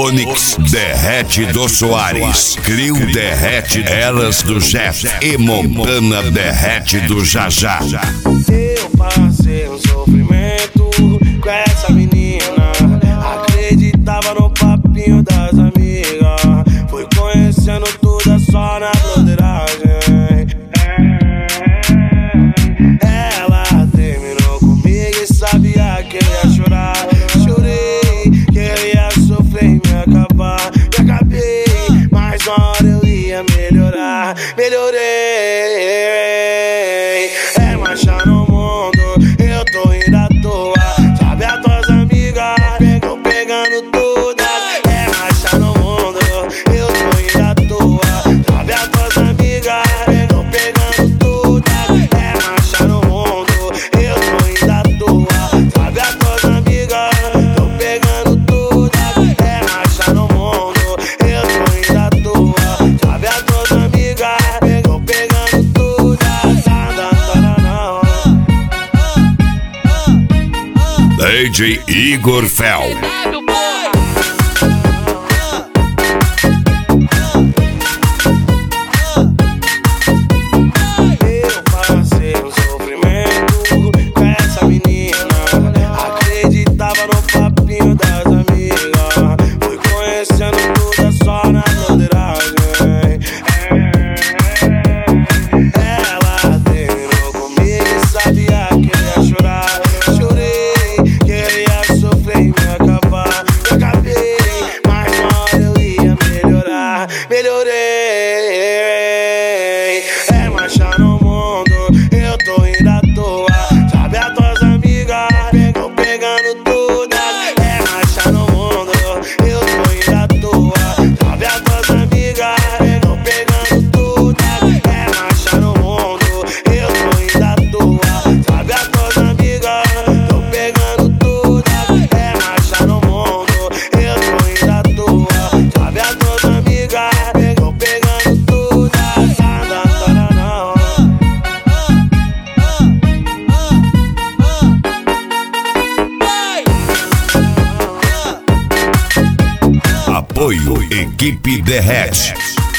Onix derrete do Soares, Crio derrete Elas do Jeff e Montana derrete do Jajá. Eu passei um sofrimento com essa menina, acreditava no papinho das amigas, fui conhecendo tudo só na broderagem. Ela terminou comigo e sabia que eu ia chorar. Chorei que eu ia sofrer e me acabar. E acabei, mas uma hora eu ia melhorar. Melhorei. É marcha no mundo, eu tô indo à toa. Sabe as tuas amigas, tô pegando todas. É marcha no mundo, eu tô indo à toa. Sabe as tuas amigas, tô pegando todas. É marcha no mundo, eu tô indo à toa. Sabe as tuas amigas, tô pegando todas. É marcha no mundo, eu tô indo à toa. Sabe as tuas amigas, tô pegando todas. DJ Igor Fel. Eu passei um sofrimento com essa menina, acreditava no papinho das amigas, fui conhecendo tudo só na broderagem. Ela terminou comigo e sabia que eu ia chorar. Chorei que eu ia sofrer e me acabar. Eu acabei, mas uma hora eu ia melhorar. Melhorei. É marcha no mundo, eu tô indo à toa. Sabe as tuas amigas, tô pegando todas. É marcha no mundo, eu tô indo à toa. Sabe as tuas amigas, tô pegando todas. É marcha no mundo, eu tô indo à toa. Sabe as tuas amigas, tô pegando todas. É marcha no mundo, eu tô indo à toa. Sabe as tuas amigas, tô pegando todas. Apoio Equipe Derrete.